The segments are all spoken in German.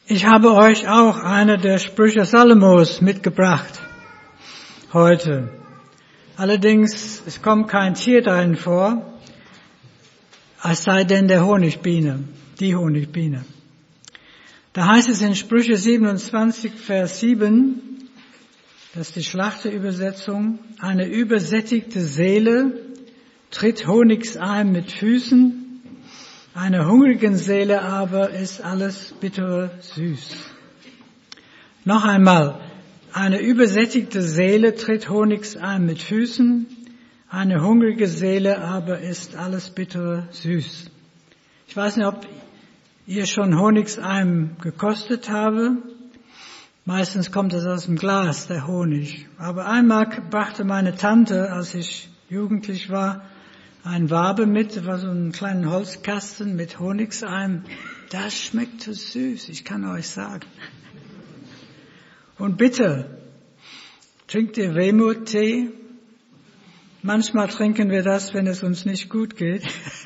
Ich habe euch auch eine der Sprüche Salomos mitgebracht heute. Allerdings, es kommt kein Tier darin vor, es sei denn der Honigbiene, die Honigbiene. Da heißt es in Sprüche 27, Vers 7, das ist die Schlachterübersetzung: Eine übersättigte Seele tritt Honigseim mit Füßen, einer hungrigen Seele aber ist alles bittere süß. Noch einmal: Eine übersättigte Seele tritt Honigseim mit Füßen, eine hungrige Seele aber ist alles bittere süß. Ich weiß nicht, ob ihr schon Honigseim gekostet habe. Meistens kommt das aus dem Glas, der Honig. Aber einmal brachte meine Tante, als ich jugendlich war, ein Wabe mit, das war so ein kleiner Holzkasten mit Honigseim. Das schmeckte süß, ich kann euch sagen. Und bitte, trinkt ihr Wermuttee? Manchmal trinken wir das, wenn es uns nicht gut geht,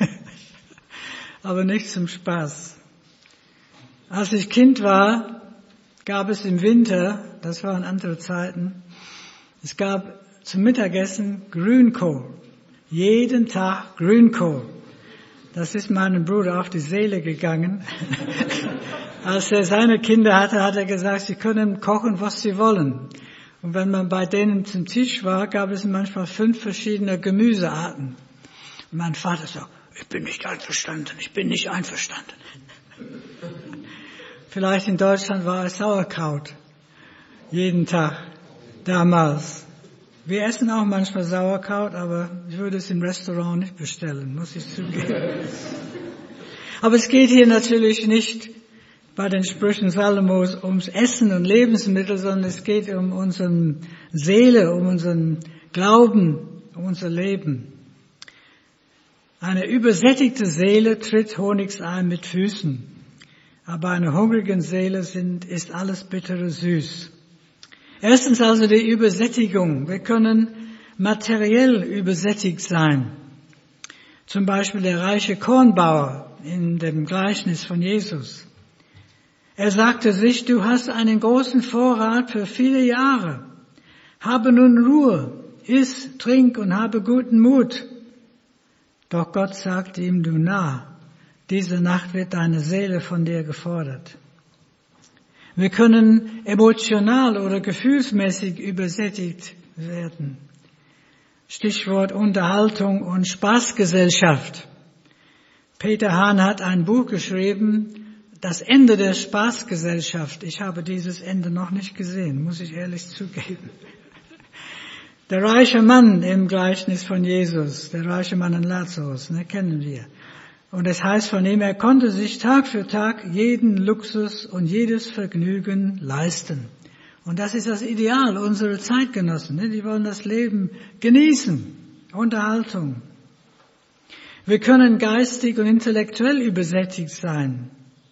aber nicht zum Spaß. Als ich Kind war, gab es im Winter, das waren andere Zeiten, es gab zum Mittagessen Grünkohl. Jeden Tag Grünkohl. Das ist meinem Bruder auf die Seele gegangen. Als er seine Kinder hatte, hat er gesagt, sie können kochen, was sie wollen. Und wenn man bei denen zum Tisch war, gab es manchmal 5 verschiedene Gemüsearten. Und mein Vater sagt, ich bin nicht einverstanden. Vielleicht in Deutschland war es Sauerkraut. Jeden Tag. Damals. Wir essen auch manchmal Sauerkraut, aber ich würde es im Restaurant nicht bestellen, muss ich zugeben. Aber es geht hier natürlich nicht bei den Sprüchen Salomos ums Essen und Lebensmittel, sondern es geht um unsere Seele, um unseren Glauben, um unser Leben. Eine übersättigte Seele tritt Honigseim mit Füßen, aber einer hungrigen Seele ist alles bittere süß. Erstens also die Übersättigung. Wir können materiell übersättigt sein. Zum Beispiel der reiche Kornbauer in dem Gleichnis von Jesus. Er sagte sich, du hast einen großen Vorrat für viele Jahre. Habe nun Ruhe, iss, trink und habe guten Mut. Doch Gott sagte ihm, du Narr, diese Nacht wird deine Seele von dir gefordert. Wir können emotional oder gefühlsmäßig übersättigt werden. Stichwort Unterhaltung und Spaßgesellschaft. Peter Hahn hat ein Buch geschrieben, Das Ende der Spaßgesellschaft. Ich habe dieses Ende noch nicht gesehen, muss ich ehrlich zugeben. Der reiche Mann im Gleichnis von Jesus, der reiche Mann in Lazarus, kennen wir. Und es heißt von ihm, er konnte sich Tag für Tag jeden Luxus und jedes Vergnügen leisten. Und das ist das Ideal unserer Zeitgenossen. Die wollen das Leben genießen. Unterhaltung. Wir können geistig und intellektuell übersättigt sein.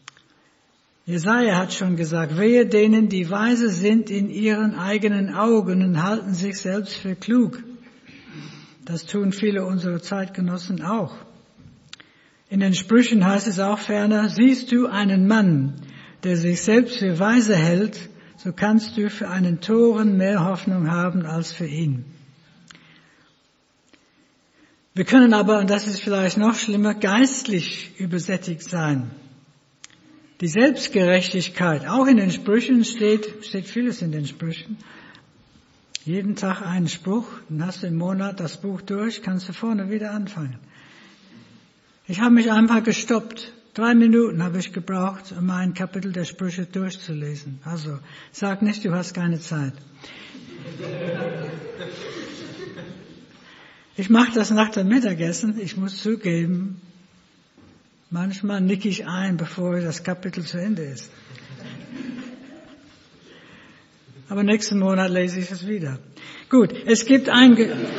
Jesaja hat schon gesagt, wehe denen, die weise sind in ihren eigenen Augen und halten sich selbst für klug. Das tun viele unserer Zeitgenossen auch. In den Sprüchen heißt es auch ferner, siehst du einen Mann, der sich selbst für weise hält, so kannst du für einen Toren mehr Hoffnung haben als für ihn. Wir können aber, und das ist vielleicht noch schlimmer, geistlich übersättigt sein. Die Selbstgerechtigkeit, auch in den Sprüchen steht vieles in den Sprüchen. Jeden Tag einen Spruch, dann hast du im Monat das Buch durch, kannst du vorne wieder anfangen. Ich habe mich einfach gestoppt. 3 Minuten habe ich gebraucht, um ein Kapitel der Sprüche durchzulesen. Also, sag nicht, du hast keine Zeit. Ich mache das nach dem Mittagessen. Ich muss zugeben, manchmal nicke ich ein, bevor das Kapitel zu Ende ist. Aber nächsten Monat lese ich es wieder. Gut, es gibt ein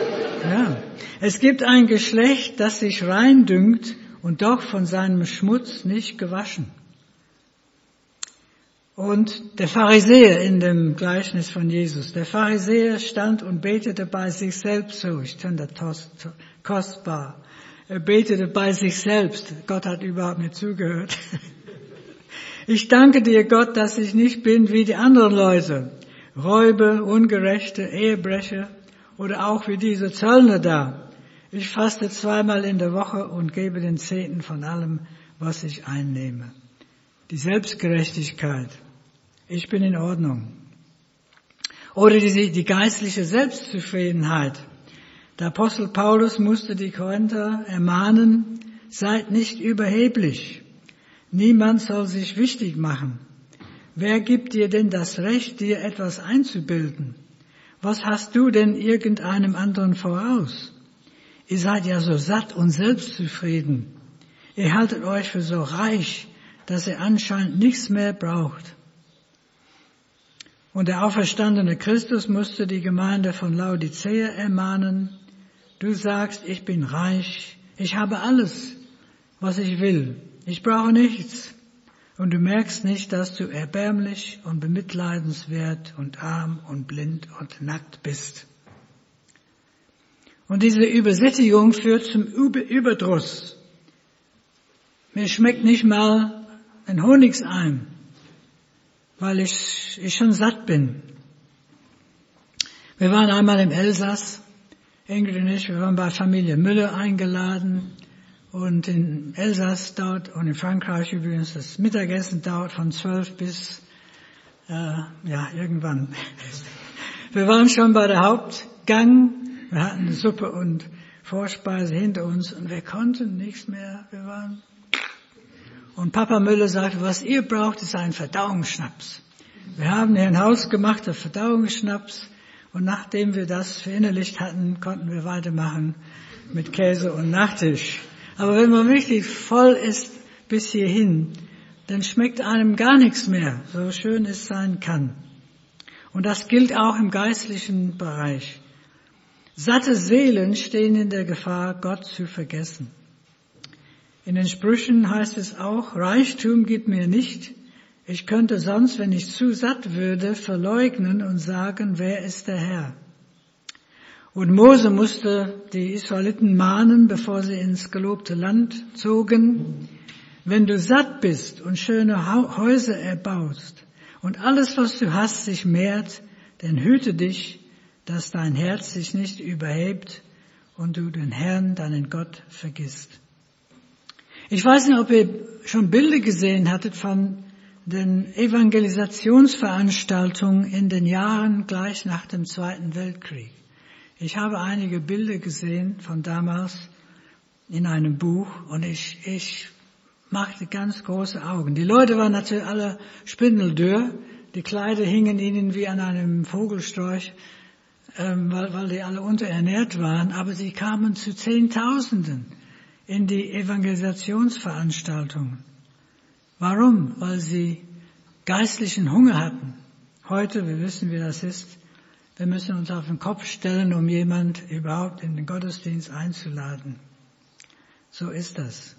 Geschlecht, das sich rein dünkt und doch von seinem Schmutz nicht gewaschen. Und der Pharisäer in dem Gleichnis von Jesus, der Pharisäer stand und betete bei sich selbst so, ich finde das kostbar. Er betete bei sich selbst, Gott hat überhaupt nicht zugehört. Ich danke dir, Gott, dass ich nicht bin wie die anderen Leute, Räuber, Ungerechte, Ehebrecher oder auch wie diese Zöllner da. Ich faste 2-mal in der Woche und gebe den Zehnten von allem, was ich einnehme. Die Selbstgerechtigkeit. Ich bin in Ordnung. Oder die geistliche Selbstzufriedenheit. Der Apostel Paulus musste die Korinther ermahnen, seid nicht überheblich. Niemand soll sich wichtig machen. Wer gibt dir denn das Recht, dir etwas einzubilden? Was hast du denn irgendeinem anderen voraus? Ihr seid ja so satt und selbstzufrieden. Ihr haltet euch für so reich, dass ihr anscheinend nichts mehr braucht. Und der auferstandene Christus musste die Gemeinde von Laodicea ermahnen, du sagst, ich bin reich, ich habe alles, was ich will, ich brauche nichts. Und du merkst nicht, dass du erbärmlich und bemitleidenswert und arm und blind und nackt bist. Und diese Übersättigung führt zum Überdruss. Mir schmeckt nicht mal ein Honigseim, weil ich schon satt bin. Wir waren einmal im Elsass, Ingrid und ich, wir waren bei Familie Müller eingeladen. Und in Elsass dauert, und in Frankreich übrigens, das Mittagessen dauert von 12 bis, irgendwann. Wir waren schon bei der Hauptgang, wir hatten eine Suppe und Vorspeise hinter uns und wir konnten nichts mehr, und Papa Müller sagte, was ihr braucht, ist ein Verdauungsschnaps. Wir haben hier ein hausgemachter Verdauungsschnaps und nachdem wir das verinnerlicht hatten, konnten wir weitermachen mit Käse und Nachtisch. Aber wenn man richtig voll ist bis hierhin, dann schmeckt einem gar nichts mehr, so schön es sein kann. Und das gilt auch im geistlichen Bereich. Satte Seelen stehen in der Gefahr, Gott zu vergessen. In den Sprüchen heißt es auch, Reichtum gib mir nicht. Ich könnte sonst, wenn ich zu satt würde, verleugnen und sagen, wer ist der Herr? Und Mose musste die Israeliten mahnen, bevor sie ins gelobte Land zogen. Wenn du satt bist und schöne Häuser erbaust und alles, was du hast, sich mehrt, dann hüte dich, dass dein Herz sich nicht überhebt und du den Herrn, deinen Gott, vergisst. Ich weiß nicht, ob ihr schon Bilder gesehen hattet von den Evangelisationsveranstaltungen in den Jahren gleich nach dem Zweiten Weltkrieg. Ich habe einige Bilder gesehen von damals in einem Buch und ich machte ganz große Augen. Die Leute waren natürlich alle spindeldürr, die Kleider hingen ihnen wie an einem Vogelstrauch, weil die alle unterernährt waren, aber sie kamen zu Zehntausenden in die Evangelisationsveranstaltungen. Warum? Weil sie geistlichen Hunger hatten. Heute, wir wissen, wie das ist, wir müssen uns auf den Kopf stellen, um jemand überhaupt in den Gottesdienst einzuladen. So ist das.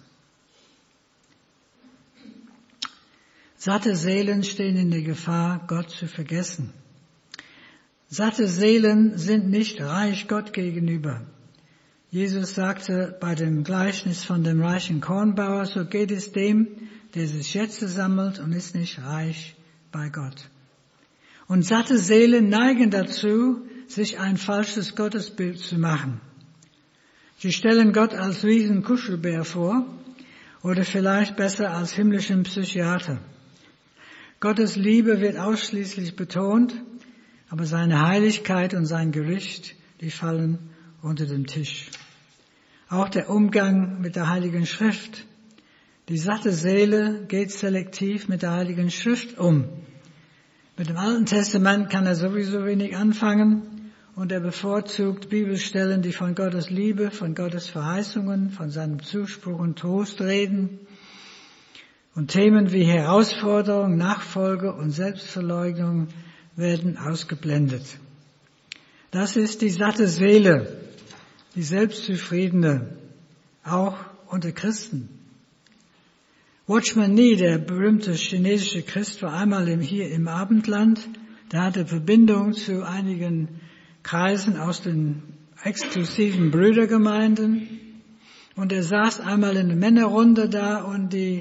Satte Seelen stehen in der Gefahr, Gott zu vergessen. Satte Seelen sind nicht reich Gott gegenüber. Jesus sagte bei dem Gleichnis von dem reichen Kornbauer, so geht es dem, der sich Schätze sammelt und ist nicht reich bei Gott. Und satte Seelen neigen dazu, sich ein falsches Gottesbild zu machen. Sie stellen Gott als riesen Kuschelbär vor oder vielleicht besser als himmlischen Psychiater. Gottes Liebe wird ausschließlich betont, aber seine Heiligkeit und sein Gericht, die fallen unter den Tisch. Auch der Umgang mit der Heiligen Schrift. Die satte Seele geht selektiv mit der Heiligen Schrift um. Mit dem Alten Testament kann er sowieso wenig anfangen und er bevorzugt Bibelstellen, die von Gottes Liebe, von Gottes Verheißungen, von seinem Zuspruch und Trost reden. Und Themen wie Herausforderung, Nachfolge und Selbstverleugnung werden ausgeblendet. Das ist die satte Seele, die selbstzufriedene, auch unter Christen. Watchman Nee, der berühmte chinesische Christ, war einmal hier im Abendland. Der hatte Verbindung zu einigen Kreisen aus den exklusiven Brüdergemeinden. Und er saß einmal in der Männerrunde da und die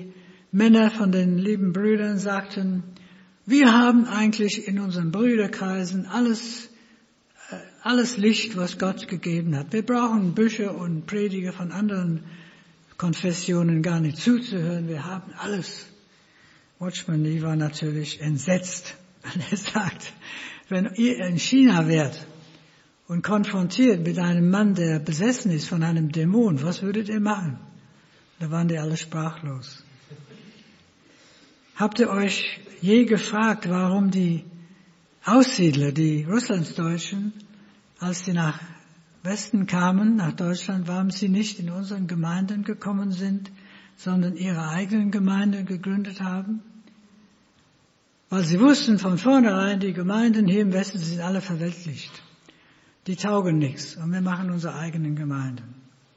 Männer von den lieben Brüdern sagten, wir haben eigentlich in unseren Brüderkreisen alles Licht, was Gott gegeben hat. Wir brauchen Bücher und Prediger von anderen Konfessionen gar nicht zuzuhören. Wir haben alles. Watchman Nee war natürlich entsetzt. Er sagt, wenn ihr in China wärt und konfrontiert mit einem Mann, der besessen ist von einem Dämon, was würdet ihr machen? Da waren die alle sprachlos. Habt ihr euch je gefragt, warum die Aussiedler, die Russlandsdeutschen, als sie nach Westen kamen, nach Deutschland, warum sie nicht in unseren Gemeinden gekommen sind, sondern ihre eigenen Gemeinden gegründet haben? Weil sie wussten von vornherein, die Gemeinden hier im Westen sind alle verweltlicht. Die taugen nichts und wir machen unsere eigenen Gemeinden.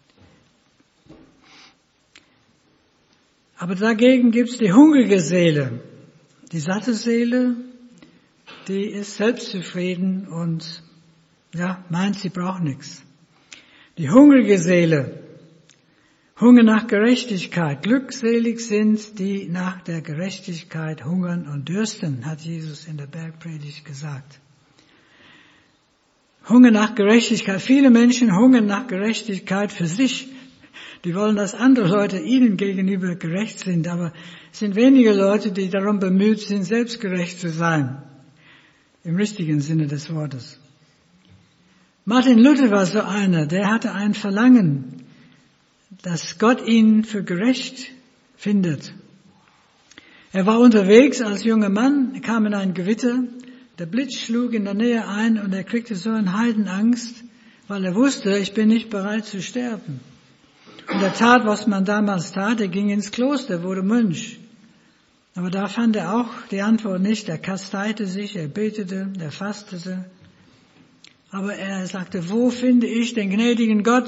Aber dagegen gibt's die hungrige Seele. Die satte Seele, die ist selbstzufrieden und meint, sie braucht nichts. Die hungrige Seele, Hunger nach Gerechtigkeit. Glückselig sind, die nach der Gerechtigkeit hungern und dürsten, hat Jesus in der Bergpredigt gesagt. Hunger nach Gerechtigkeit. Viele Menschen hungern nach Gerechtigkeit für sich. Die wollen, dass andere Leute ihnen gegenüber gerecht sind, aber es sind wenige Leute, die darum bemüht sind, selbst gerecht zu sein. Im richtigen Sinne des Wortes. Martin Luther war so einer, der hatte ein Verlangen, dass Gott ihn für gerecht findet. Er war unterwegs als junger Mann, kam in ein Gewitter, der Blitz schlug in der Nähe ein und er kriegte so eine Heidenangst, weil er wusste, ich bin nicht bereit zu sterben. Und er tat, was man damals tat, er ging ins Kloster, wurde Mönch. Aber da fand er auch die Antwort nicht, er kasteite sich, er betete, er fastete. Aber er sagte, wo finde ich den gnädigen Gott?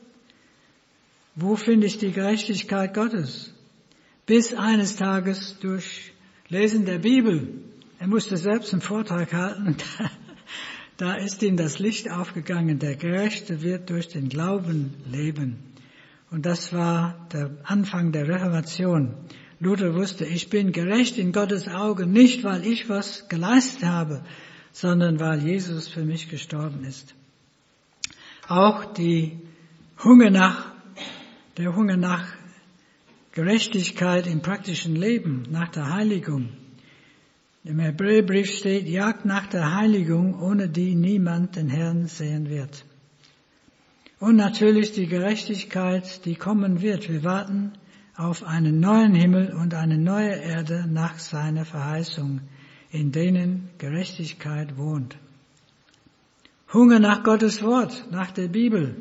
Wo finde ich die Gerechtigkeit Gottes? Bis eines Tages durch Lesen der Bibel. Er musste selbst einen Vortrag halten und da ist ihm das Licht aufgegangen. Der Gerechte wird durch den Glauben leben. Und das war der Anfang der Reformation. Luther wusste, ich bin gerecht in Gottes Augen, nicht weil ich was geleistet habe, sondern weil Jesus für mich gestorben ist. Auch der Hunger nach Gerechtigkeit im praktischen Leben, nach der Heiligung. Im Hebräerbrief steht, jagt nach der Heiligung, ohne die niemand den Herrn sehen wird. Und natürlich die Gerechtigkeit, die kommen wird. Wir warten auf einen neuen Himmel und eine neue Erde nach seiner Verheißung, in denen Gerechtigkeit wohnt. Hunger nach Gottes Wort, nach der Bibel.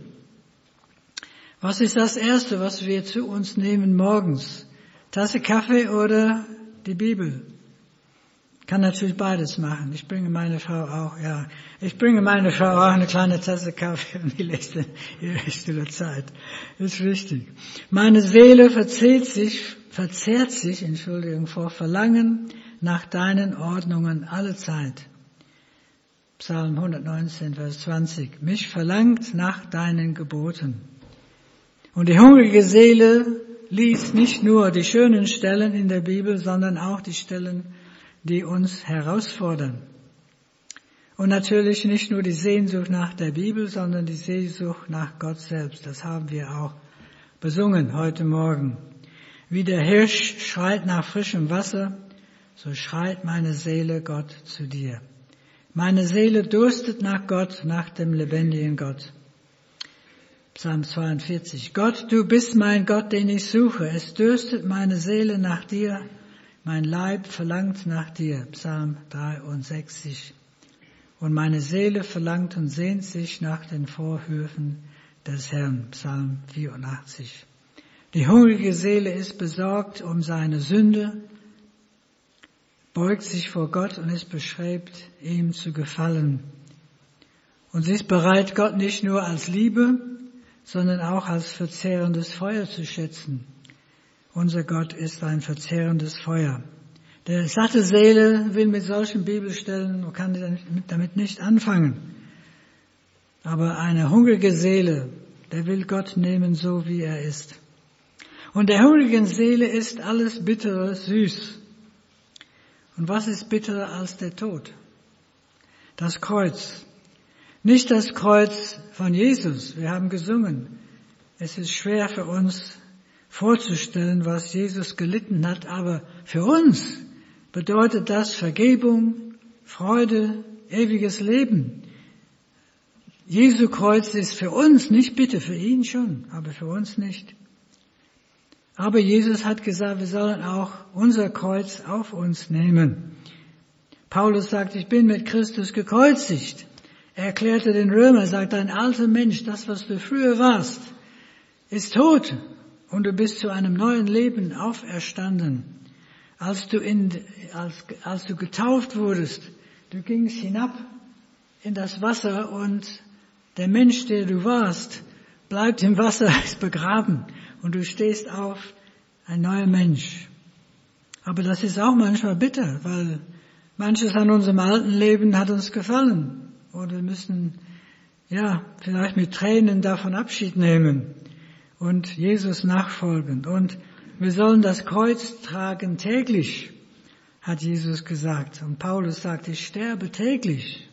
Was ist das Erste, was wir zu uns nehmen morgens? Tasse Kaffee oder die Bibel? Kann natürlich beides machen. Ich bringe meine Frau auch eine kleine Tasse Kaffee und die lässt in ihrer stille Zeit. Ist richtig. Meine Seele verzehrt sich vor Verlangen nach deinen Ordnungen alle Zeit. Psalm 119, Vers 20. Mich verlangt nach deinen Geboten. Und die hungrige Seele liest nicht nur die schönen Stellen in der Bibel, sondern auch die Stellen, die uns herausfordern. Und natürlich nicht nur die Sehnsucht nach der Bibel, sondern die Sehnsucht nach Gott selbst. Das haben wir auch besungen heute Morgen. Wie der Hirsch schreit nach frischem Wasser, so schreit meine Seele Gott zu dir. Meine Seele durstet nach Gott, nach dem lebendigen Gott. Psalm 42. Gott, du bist mein Gott, den ich suche. Es dürstet meine Seele nach dir. Mein Leib verlangt nach dir. Psalm 63. Und meine Seele verlangt und sehnt sich nach den Vorhöfen des Herrn. Psalm 84. Die hungrige Seele ist besorgt um seine Sünde, beugt sich vor Gott und ist bestrebt, ihm zu gefallen. Und sie ist bereit, Gott nicht nur als Liebe, sondern auch als verzehrendes Feuer zu schätzen. Unser Gott ist ein verzehrendes Feuer. Der satte Seele will mit solchen Bibelstellen und kann damit nicht anfangen. Aber eine hungrige Seele, der will Gott nehmen, so wie er ist. Und der hungrigen Seele ist alles Bittere süß. Und was ist bitterer als der Tod? Das Kreuz. Nicht das Kreuz von Jesus. Wir haben gesungen. Es ist schwer für uns vorzustellen, was Jesus gelitten hat, aber für uns bedeutet das Vergebung, Freude, ewiges Leben. Jesu Kreuz ist für uns nicht bitter, für ihn schon, aber für uns nicht. Aber Jesus hat gesagt, wir sollen auch unser Kreuz auf uns nehmen. Paulus sagt, ich bin mit Christus gekreuzigt. Er erklärte den Römer, sagt, dein alter Mensch, das, was du früher warst, ist tot und du bist zu einem neuen Leben auferstanden. Als du getauft wurdest, du gingst hinab in das Wasser und der Mensch, der du warst, bleibt im Wasser, ist begraben. Und du stehst auf, ein neuer Mensch. Aber das ist auch manchmal bitter, weil manches an unserem alten Leben hat uns gefallen. Und wir müssen, vielleicht mit Tränen davon Abschied nehmen und Jesus nachfolgen. Und wir sollen das Kreuz tragen täglich, hat Jesus gesagt. Und Paulus sagt, ich sterbe täglich.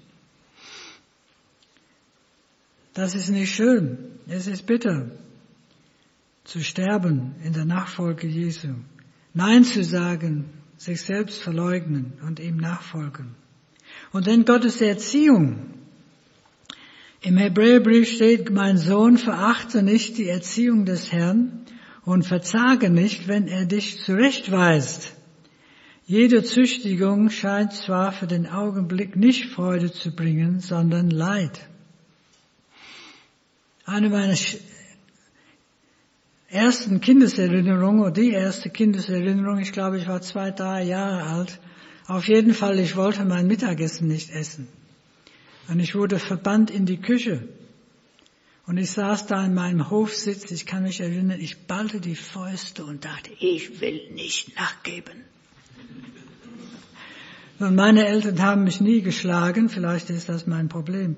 Das ist nicht schön. Es ist bitter, zu sterben in der Nachfolge Jesu. Nein zu sagen, sich selbst verleugnen und ihm nachfolgen. Und dann Gottes Erziehung. Im Hebräerbrief steht, mein Sohn, verachte nicht die Erziehung des Herrn und verzage nicht, wenn er dich zurechtweist. Jede Züchtigung scheint zwar für den Augenblick nicht Freude zu bringen, sondern Leid. Eine meiner ersten Kindeserinnerungen, oder die erste Kindeserinnerung, ich glaube, ich war 2, 3 Jahre alt. Auf jeden Fall, ich wollte mein Mittagessen nicht essen. Und ich wurde verbannt in die Küche. Und ich saß da in meinem Hofsitz, ich kann mich erinnern, ich ballte die Fäuste und dachte, ich will nicht nachgeben. Und meine Eltern haben mich nie geschlagen, vielleicht ist das mein Problem.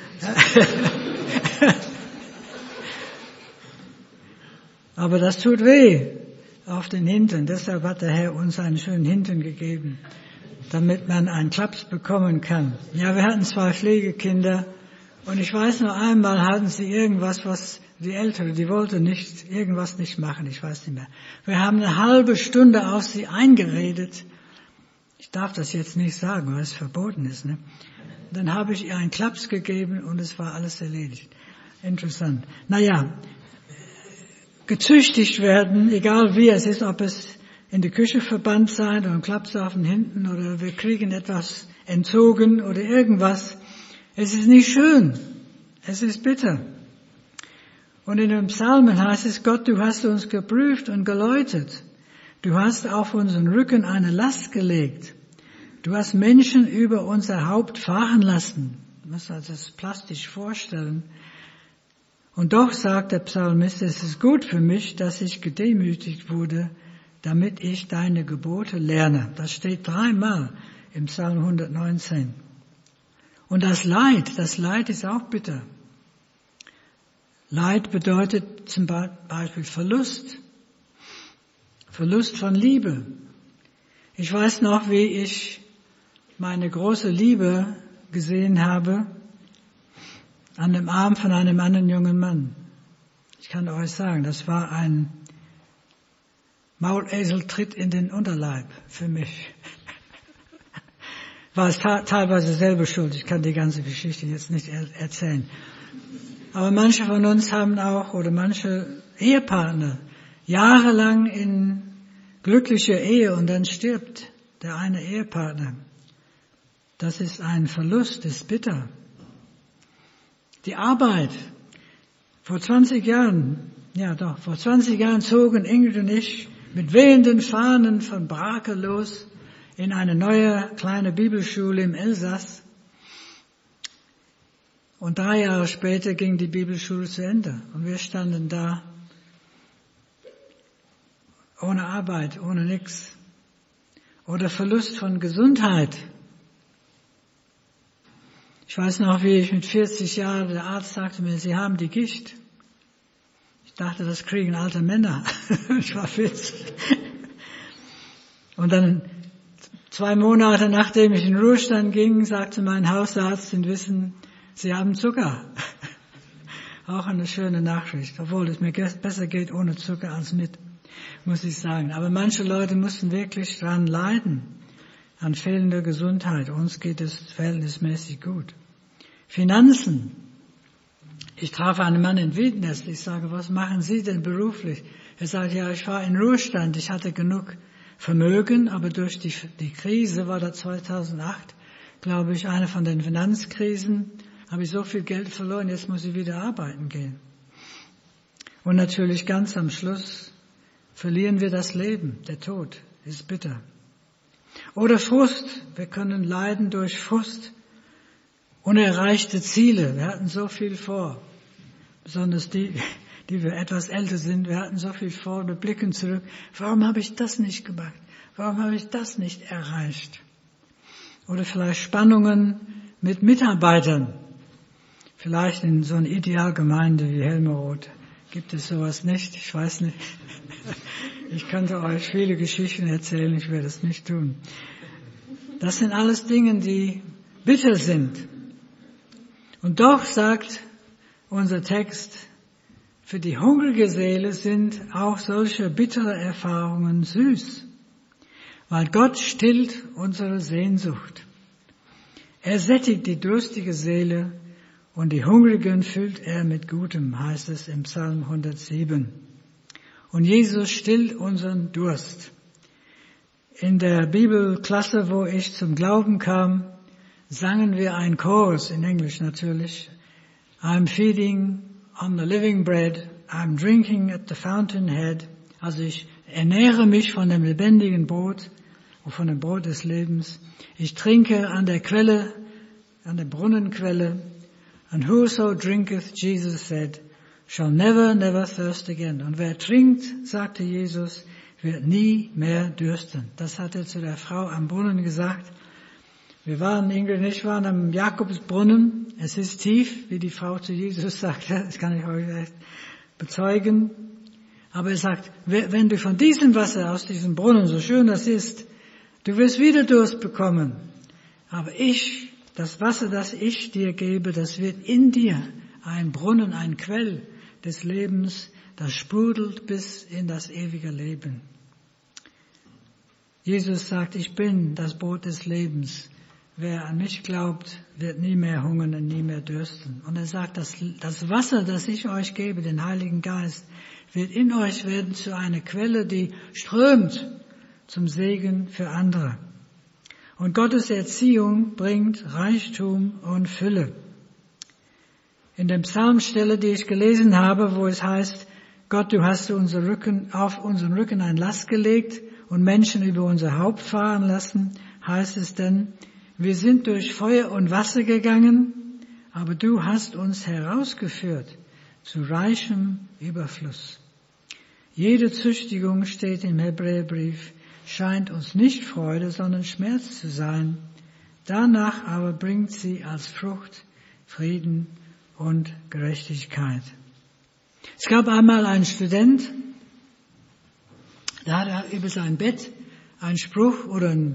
Aber das tut weh auf den Hintern. Deshalb hat der Herr uns einen schönen Hintern gegeben, damit man einen Klaps bekommen kann. Ja, wir hatten 2 Pflegekinder und ich weiß noch einmal hatten sie irgendwas, was die Ältere, die wollte irgendwas nicht machen, ich weiß nicht mehr. Wir haben eine halbe Stunde auf sie eingeredet. Ich darf das jetzt nicht sagen, weil es verboten ist, ne? Dann habe ich ihr einen Klaps gegeben und es war alles erledigt. Interessant. Naja, gezüchtigt werden, egal wie es ist, ob es in die Küche verbannt sein oder ein Klaps auf den Hinten oder wir kriegen etwas entzogen oder irgendwas. Es ist nicht schön. Es ist bitter. Und in den Psalmen heißt es, Gott, du hast uns geprüft und geläutet. Du hast auf unseren Rücken eine Last gelegt. Du hast Menschen über unser Haupt fahren lassen. Man muss sich das plastisch vorstellen. Und doch sagt der Psalmist, es ist gut für mich, dass ich gedemütigt wurde, damit ich deine Gebote lerne. Das steht 3-mal im Psalm 119. Und das Leid ist auch bitter. Leid bedeutet zum Beispiel Verlust. Verlust von Liebe. Ich weiß noch, wie ich meine große Liebe gesehen habe an dem Arm von einem anderen jungen Mann. Ich kann euch sagen, das war ein Mauleseltritt in den Unterleib für mich. War es teilweise selber schuld, ich kann die ganze Geschichte jetzt nicht erzählen. Aber manche von uns haben auch, oder manche Ehepartner, jahrelang in glücklicher Ehe und dann stirbt der eine Ehepartner. Das ist ein Verlust, ist bitter. Die Arbeit. Vor 20 Jahren zogen Ingrid und ich mit wehenden Fahnen von Brake los in eine neue kleine Bibelschule im Elsass. Und 3 Jahre später ging die Bibelschule zu Ende. Und wir standen da ohne Arbeit, ohne nichts. Oder Verlust von Gesundheit. Ich weiß noch, wie ich mit 40 Jahren, der Arzt sagte mir, Sie haben die Gicht. Ich dachte, das kriegen alte Männer. Ich war 40. Und dann 2 Monate nachdem ich in den Ruhestand ging, sagte mein Hausarzt, Sie wissen, Sie haben Zucker. Auch eine schöne Nachricht, obwohl es mir besser geht ohne Zucker als mit, muss ich sagen. Aber manche Leute mussten wirklich dran leiden, an fehlender Gesundheit. Uns geht es verhältnismäßig gut. Finanzen. Ich traf einen Mann in Wiednest. Ich sage, was machen Sie denn beruflich? Er sagt, ja, ich war in Ruhestand. Ich hatte genug Vermögen, aber durch die Krise war da 2008, glaube ich, eine von den Finanzkrisen, habe ich so viel Geld verloren, jetzt muss ich wieder arbeiten gehen. Und natürlich ganz am Schluss verlieren wir das Leben. Der Tod ist bitter. Oder Frust. Wir können leiden durch Frust. Unerreichte Ziele. Wir hatten so viel vor. Besonders die wir etwas älter sind. Wir hatten so viel vor. Wir blicken zurück. Warum habe ich das nicht gemacht? Warum habe ich das nicht erreicht? Oder vielleicht Spannungen mit Mitarbeitern. Vielleicht in so einer Idealgemeinde wie Helmerod gibt es sowas nicht. Ich weiß nicht. Ich könnte euch viele Geschichten erzählen, ich werde es nicht tun. Das sind alles Dinge, die bitter sind. Und doch sagt unser Text, für die hungrige Seele sind auch solche bittere Erfahrungen süß, weil Gott stillt unsere Sehnsucht. Er sättigt die durstige Seele und die Hungrigen füllt er mit Gutem, heißt es im Psalm 107. Und Jesus stillt unseren Durst. In der Bibelklasse, wo ich zum Glauben kam, sangen wir einen Chorus, in Englisch natürlich. I'm feeding on the living bread, I'm drinking at the fountainhead. Also ich ernähre mich von dem lebendigen Brot, von dem Brot des Lebens. Ich trinke an der Quelle, an der Brunnenquelle. And whoso drinketh, Jesus said, shall never, never thirst again. Und wer trinkt, sagte Jesus, wird nie mehr dürsten. Das hat er zu der Frau am Brunnen gesagt. Ingrid und ich waren am Jakobsbrunnen. Es ist tief, wie die Frau zu Jesus sagte. Das kann ich euch echt bezeugen. Aber er sagt, wenn du von diesem Wasser aus diesem Brunnen, so schön das ist, du wirst wieder Durst bekommen. Aber das Wasser, das ich dir gebe, das wird in dir ein Brunnen, ein Quell des Lebens, das sprudelt bis in das ewige Leben. Jesus sagt, ich bin das Brot des Lebens. Wer an mich glaubt, wird nie mehr hungern und nie mehr dürsten. Und er sagt, das Wasser, das ich euch gebe, den Heiligen Geist, wird in euch werden zu einer Quelle, die strömt zum Segen für andere. Und Gottes Erziehung bringt Reichtum und Fülle. In der Psalmstelle, die ich gelesen habe, wo es heißt, Gott, du hast auf unseren Rücken ein Last gelegt und Menschen über unser Haupt fahren lassen, heißt es denn, wir sind durch Feuer und Wasser gegangen, aber du hast uns herausgeführt zu reichem Überfluss. Jede Züchtigung, steht im Hebräerbrief, scheint uns nicht Freude, sondern Schmerz zu sein. Danach aber bringt sie als Frucht Frieden und Gerechtigkeit. Es gab einmal einen Student, da hat er über sein Bett einen Spruch oder eine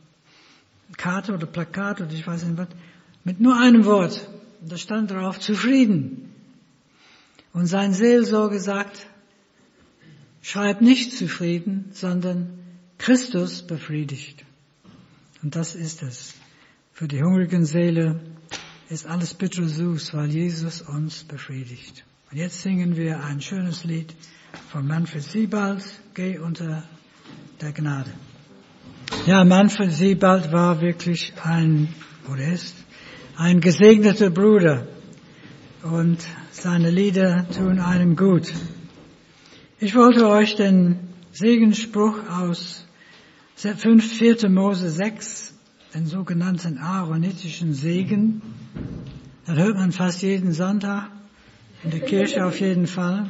Karte oder Plakat oder ich weiß nicht was, mit nur einem Wort. Und da stand drauf, zufrieden. Und sein Seelsorger sagt, schreib nicht zufrieden, sondern Christus befriedigt. Und das ist es. Für die hungrigen Seele ist alles bittersüß, weil Jesus uns befriedigt. Und jetzt singen wir ein schönes Lied von Manfred Siebald, Geh unter der Gnade. Ja, Manfred Siebald war wirklich ist ein gesegneter Bruder. Und seine Lieder tun einem gut. Ich wollte euch den Segensspruch aus 4. Mose 6, den sogenannten aaronitischen Segen. Das hört man fast jeden Sonntag, in der Kirche auf jeden Fall.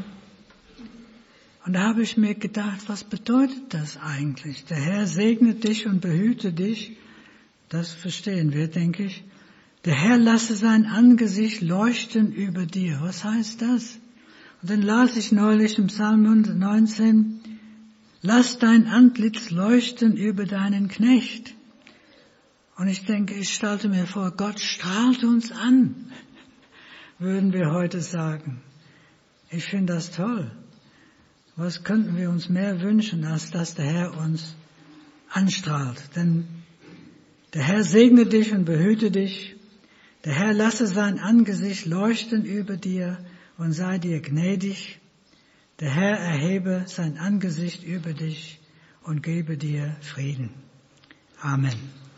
Und da habe ich mir gedacht, was bedeutet das eigentlich? Der Herr segnet dich und behüte dich. Das verstehen wir, denke ich. Der Herr lasse sein Angesicht leuchten über dir. Was heißt das? Und dann las ich neulich im Psalm 119, lass dein Antlitz leuchten über deinen Knecht. Und ich denke, ich stellte mir vor, Gott strahlt uns an, würden wir heute sagen. Ich finde das toll. Was könnten wir uns mehr wünschen, als dass der Herr uns anstrahlt? Denn der Herr segne dich und behüte dich. Der Herr lasse sein Angesicht leuchten über dir und sei dir gnädig. Der Herr erhebe sein Angesicht über dich und gebe dir Frieden. Amen.